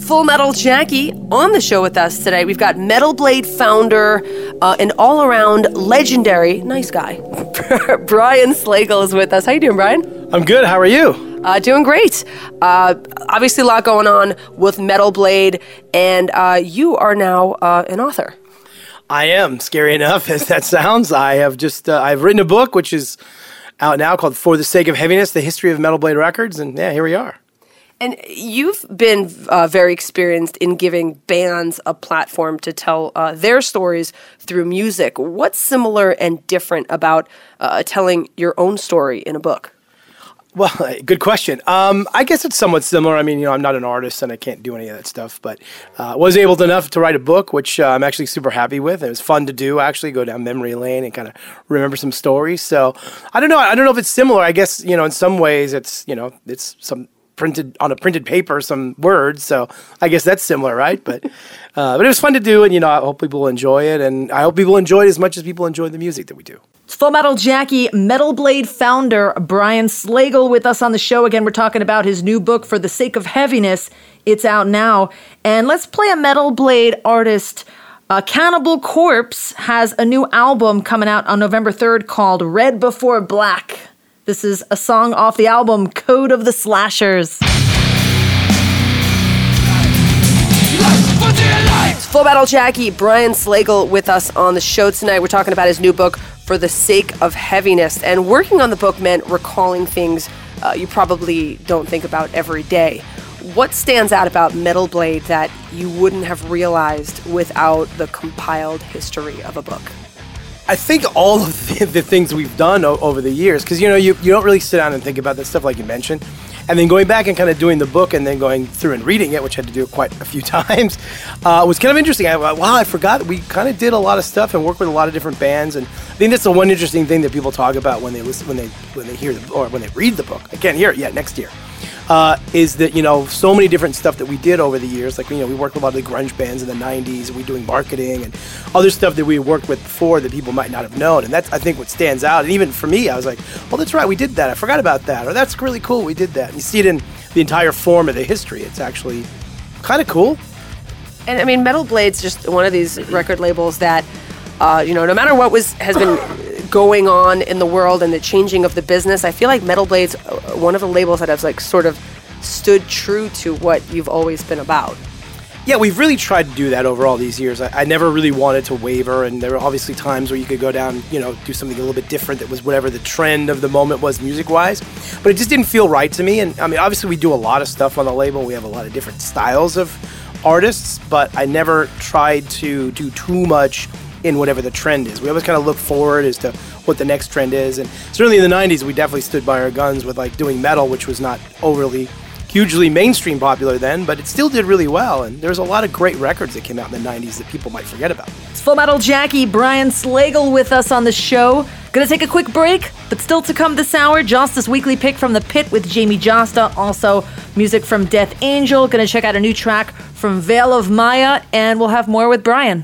Full Metal Jackie on the show with us today. We've got Metal Blade founder and all-around legendary, nice guy, Brian Slagel is with us. How you doing, Brian? I'm good. How are you? Doing great. Obviously a lot going on with Metal Blade, and you are now an author. I am. Scary enough as that sounds. I have just, I've written a book, which is out now, called For the Sake of Heaviness, The History of Metal Blade Records, and yeah, here we are. And you've been very experienced in giving bands a platform to tell their stories through music. What's similar and different about telling your own story in a book? Well, good question. I guess it's somewhat similar. I mean, I'm not an artist and I can't do any of that stuff, but was able enough to write a book, which I'm actually super happy with. It was fun to do, actually, go down memory lane and kind of remember some stories. So I don't know. I don't know if it's similar. I guess, in some ways it's, it's some printed on a printed paper, some words. So I guess that's similar, right? But it was fun to do, and I hope people enjoy it, and I hope people enjoy it as much as people enjoy the music that we do. Full Metal Jackie, Metal Blade founder Brian Slagel with us on the show. Again, we're talking about his new book, For the Sake of Heaviness. It's out now. And let's play a Metal Blade artist. Cannibal Corpse has a new album coming out on November 3rd called Red Before Black. This is a song off the album Code of the Slashers. Full Metal Jackie, Brian Slagel with us on the show tonight. We're talking about his new book, For the Sake of Heaviness. And working on the book meant recalling things you probably don't think about every day. What stands out about Metal Blade that you wouldn't have realized without the compiled history of a book? I think all of the things we've done over the years, because, you don't really sit down and think about that stuff like you mentioned. And then going back and kind of doing the book and then going through and reading it, which I had to do quite a few times, was kind of interesting. I forgot we kind of did a lot of stuff and worked with a lot of different bands. And I think that's the one interesting thing that people talk about when they listen, when they hear or when they read the book. I can't hear it yet next year. Is that, so many different stuff that we did over the years. Like, we worked with a lot of the grunge bands in the 90s, and we doing marketing and other stuff that we worked with before that people might not have known. And that's, I think, what stands out. And even for me, I was like, well, that's right, we did that. I forgot about that. Or that's really cool, we did that. And you see it in the entire form of the history. It's actually kind of cool. And, I mean, Metal Blade's just one of these record labels that, no matter what has been going on in the world and the changing of the business, I feel like Metal Blade's one of the labels that has sort of stood true to what you've always been about. Yeah, we've really tried to do that over all these years. I never really wanted to waver, and there were obviously times where you could go down, do something a little bit different that was whatever the trend of the moment was music-wise, but it just didn't feel right to me. And I mean, obviously we do a lot of stuff on the label. We have a lot of different styles of artists, but I never tried to do too much in whatever the trend is. We always kind of look forward as to what the next trend is. And certainly in the 90s, we definitely stood by our guns with doing metal, which was not overly hugely mainstream popular then, but it still did really well. And there's a lot of great records that came out in the 90s that people might forget about. It's Full Metal Jackie, Brian Slagel with us on the show. Gonna take a quick break, but still to come this hour, Josta's weekly pick from the pit with Jamie Josta. Also, music from Death Angel. Gonna check out a new track from Veil of Maya, and we'll have more with Brian.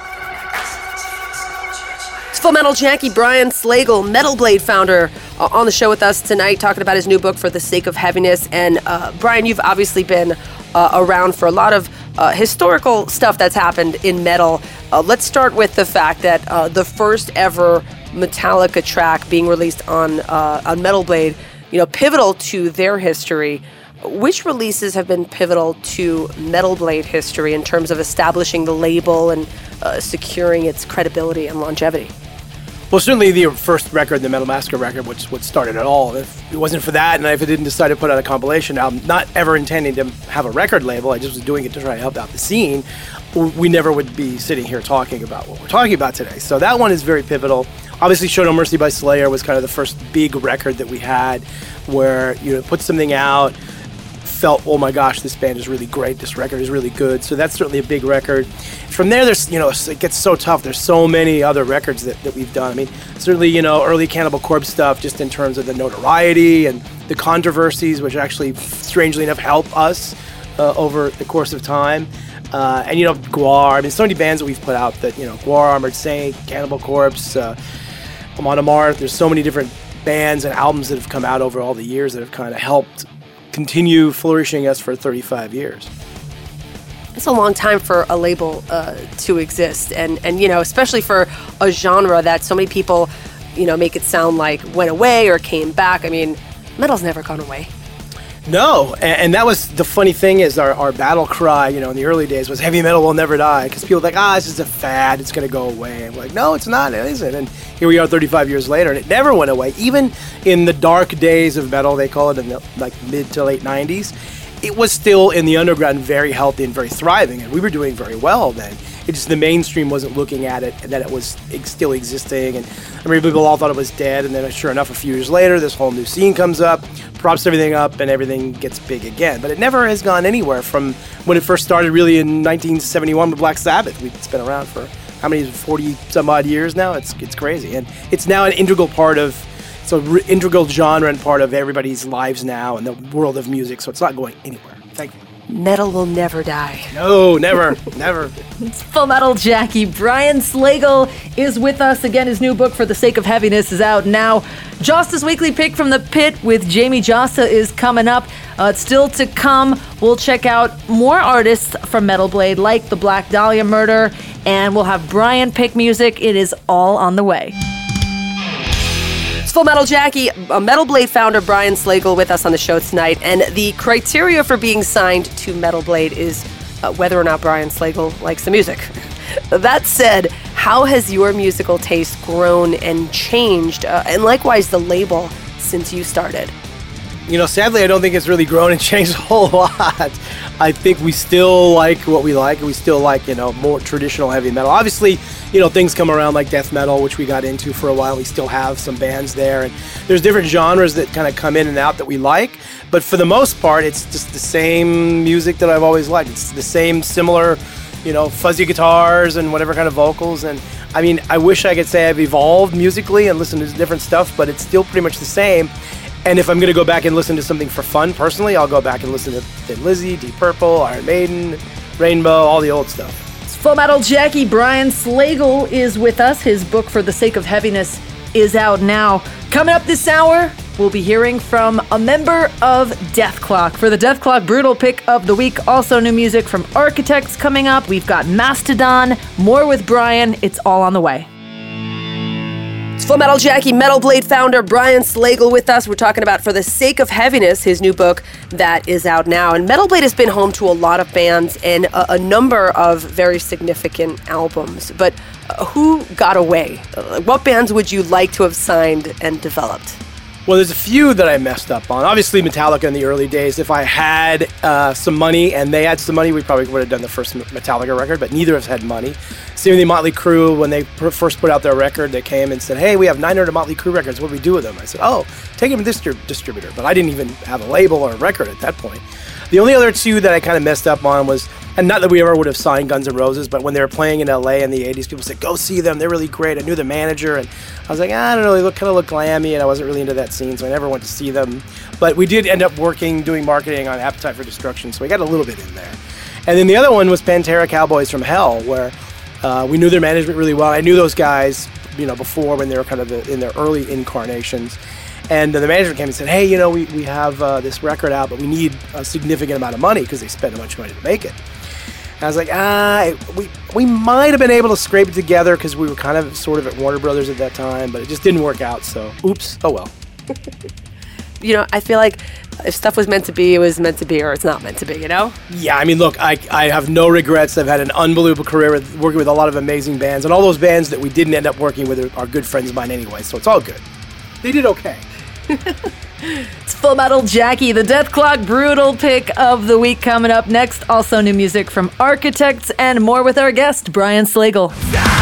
Full Metal Jackie, Brian Slagel, Metal Blade founder, on the show with us tonight, talking about his new book, For the Sake of Heaviness. And Brian, you've obviously been around for a lot of historical stuff that's happened in metal. Let's start with the fact that the first ever Metallica track being released on Metal Blade, pivotal to their history. Which releases have been pivotal to Metal Blade history in terms of establishing the label and securing its credibility and longevity? Well, certainly the first record, the Metal Massacre record, which what started it all. If it wasn't for that, and if I didn't decide to put out a compilation album, not ever intending to have a record label, I just was doing it to try to help out the scene, we never would be sitting here talking about what we're talking about today. So that one is very pivotal. Obviously, Show No Mercy by Slayer was kind of the first big record that we had where, put something out, felt, oh my gosh, this band is really great, this record is really good. So that's certainly a big record. From there, there's, it gets so tough. There's so many other records that we've done. I mean, certainly, early Cannibal Corpse stuff, just in terms of the notoriety and the controversies, which actually, strangely enough, help us over the course of time. And, Gwar, I mean, so many bands that we've put out that, Gwar, Armored Saint, Cannibal Corpse, Amon Amarth, there's so many different bands and albums that have come out over all the years that have kind of helped continue flourishing us for 35 years. It's a long time for a label to exist, and especially for a genre that so many people make it sound like went away or came back. I mean, metal's never gone away. No, and that was the funny thing is our battle cry, in the early days was heavy metal will never die, because people were like, this is a fad, it's going to go away. And we're like, no, it's not, it isn't. And here we are 35 years later, and it never went away. Even in the dark days of metal, they call it, in the mid to late 90s, it was still in the underground very healthy and very thriving, and we were doing very well then. It just, the mainstream wasn't looking at it, and that it was still existing, and I mean, people all thought it was dead, and then sure enough, a few years later, this whole new scene comes up, props everything up, and everything gets big again. But it never has gone anywhere from when it first started really in 1971 with Black Sabbath. It's been around for, 40 some odd years now? It's crazy, and it's now an integral part of, it's an integral genre and part of everybody's lives now and the world of music, so it's not going anywhere. Thank you. Metal will never die. No, never, never. It's Full Metal Jackie. Brian Slagel is with us. Again, his new book, For the Sake of Heaviness, is out now. Josta's Weekly Pick from the Pit with Jamie Josta is coming up. It's still to come. We'll check out more artists from Metal Blade, like the Black Dahlia Murder, and we'll have Brian pick music. It is all on the way. It's Full Metal Jackie, Metal Blade founder Brian Slagel with us on the show tonight, and the criteria for being signed to Metal Blade is whether or not Brian Slagel likes the music. That said, how has your musical taste grown and changed, and likewise the label, since you started? Sadly, I don't think it's really grown and changed a whole lot. I think we still like what we like, and we still like, more traditional heavy metal. Obviously, things come around like death metal, which we got into for a while. We still have some bands there, and there's different genres that kind of come in and out that we like. But for the most part, it's just the same music that I've always liked. It's the same similar, fuzzy guitars and whatever kind of vocals. And I mean, I wish I could say I've evolved musically and listened to different stuff, but it's still pretty much the same. And if I'm going to go back and listen to something for fun, personally, I'll go back and listen to Thin Lizzy, Deep Purple, Iron Maiden, Rainbow, all the old stuff. It's Full Metal Jackie. Brian Slagel is with us. His book, For the Sake of Heaviness, is out now. Coming up this hour, we'll be hearing from a member of Dethklok. For the Dethklok Brutal Pick of the Week, also new music from Architects coming up. We've got Mastodon, more with Brian. It's all on the way. It's Full Metal Jackie, Metal Blade founder Brian Slagel with us. We're talking about For the Sake of Heaviness, his new book that is out now. And Metal Blade has been home to a lot of bands and a number of very significant albums. But who got away? What bands would you like to have signed and developed? Well, there's a few that I messed up on. Obviously, Metallica in the early days. If I had some money and they had some money, we probably would have done the first Metallica record, but neither of us had money. Same with the Motley Crue. When they first put out their record, they came and said, hey, we have 900 Motley Crue records. What do we do with them? I said, take them to this distributor. But I didn't even have a label or a record at that point. The only other two that I kind of messed up on was, and not that we ever would have signed Guns N' Roses, but when they were playing in LA in the 80s, people said, go see them, they're really great. I knew the manager, and I was like, I don't know, they kind of look glammy, and I wasn't really into that scene, so I never went to see them. But we did end up doing marketing on Appetite for Destruction, so we got a little bit in there. And then the other one was Pantera Cowboys from Hell, where we knew their management really well. I knew those guys, before when they were kind of in their early incarnations. And the management came and said, hey, we have this record out, but we need a significant amount of money because they spent a bunch of money to make it. And I was like, we might have been able to scrape it together because we were kind of sort of at Warner Brothers at that time, but it just didn't work out. So, oops, oh well. I feel like if stuff was meant to be, it was meant to be, or it's not meant to be, Yeah, I mean, look, I have no regrets. I've had an unbelievable career working with a lot of amazing bands, and all those bands that we didn't end up working with are good friends of mine anyway, so it's all good. They did okay. It's Full Metal Jackie, the Dethklok Brutal Pick of the Week coming up next. Also new music from Architects and more with our guest, Brian Slagel.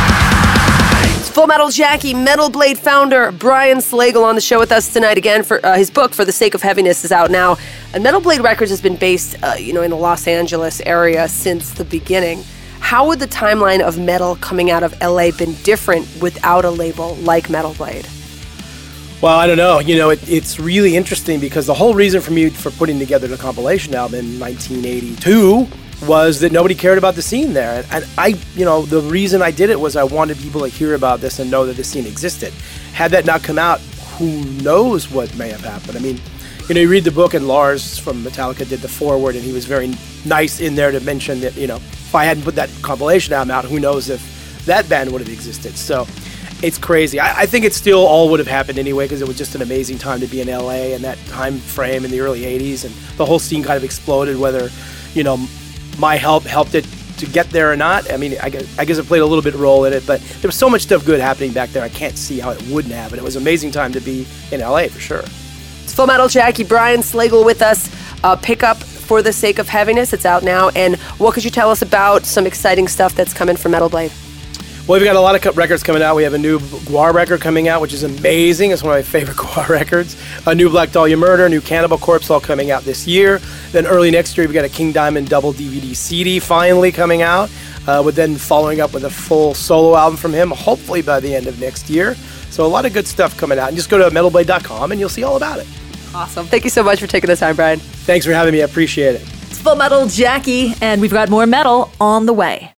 It's Full Metal Jackie, Metal Blade founder Brian Slagel on the show with us tonight again. For his book, For the Sake of Heaviness, is out now. And Metal Blade Records has been based, in the Los Angeles area since the beginning. How would the timeline of metal coming out of LA been different without a label like Metal Blade? Well, I don't know. It's really interesting because the whole reason for me for putting together the compilation album in 1982 was that nobody cared about the scene there. And the reason I did it was I wanted people to hear about this and know that the scene existed. Had that not come out, who knows what may have happened. I mean, you read the book, and Lars from Metallica did the foreword, and he was very nice in there to mention that, if I hadn't put that compilation album out, who knows if that band would have existed. So it's crazy. I think it still all would have happened anyway, because it was just an amazing time to be in LA and that time frame in the early 80s, and the whole scene kind of exploded, whether, my help helped it to get there or not. I mean, I guess it played a little bit of a role in it, but there was so much stuff good happening back there, I can't see how it wouldn't have. And it was an amazing time to be in LA, for sure. It's Full Metal Jackie, Brian Slagel with us. Pick up For the Sake of Heaviness. It's out now. And what could you tell us about some exciting stuff that's coming from Metal Blade? Well, we've got a lot of records coming out. We have a new Gwar record coming out, which is amazing. It's one of my favorite Gwar records. A new Black Dahlia Murder, a new Cannibal Corpse, all coming out this year. Then early next year, we've got a King Diamond double DVD CD finally coming out, with then following up with a full solo album from him, hopefully by the end of next year. So a lot of good stuff coming out. And just go to metalblade.com and you'll see all about it. Awesome. Thank you so much for taking the time, Brian. Thanks for having me. I appreciate it. It's Full Metal Jackie, and we've got more metal on the way.